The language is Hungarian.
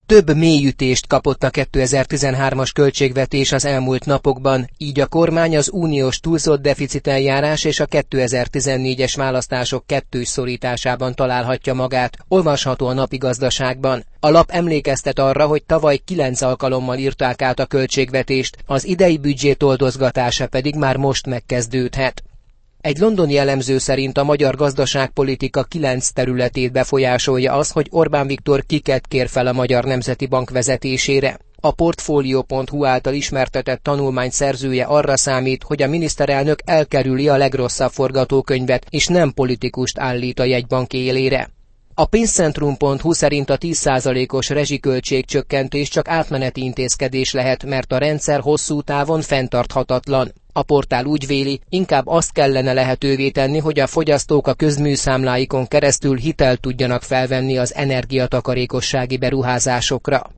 Több mélyütést kapott a 2013-as költségvetés az elmúlt napokban, így a kormány az uniós túlzott deficiteljárás és a 2014-es választások kettős szorításában találhatja magát, olvasható a Napi Gazdaságban. A lap emlékeztet arra, hogy tavaly 9 alkalommal írták át a költségvetést, az idei büdzsé toldozgatása pedig már most megkezdődhet. Egy londoni elemző szerint a magyar gazdaságpolitika 9 területét befolyásolja az, hogy Orbán Viktor kiket kér fel a Magyar Nemzeti Bank vezetésére. A Portfolio.hu által ismertetett tanulmány szerzője arra számít, hogy a miniszterelnök elkerüli a legrosszabb forgatókönyvet, és nem politikust állít a jegybank élére. A pénzcentrum.hu szerint a 10%-os rezsiköltségcsökkentés csak átmeneti intézkedés lehet, mert a rendszer hosszú távon fenntarthatatlan. A portál úgy véli, inkább azt kellene lehetővé tenni, hogy a fogyasztók a közműszámláikon keresztül hitelt tudjanak felvenni az energiatakarékossági beruházásokra.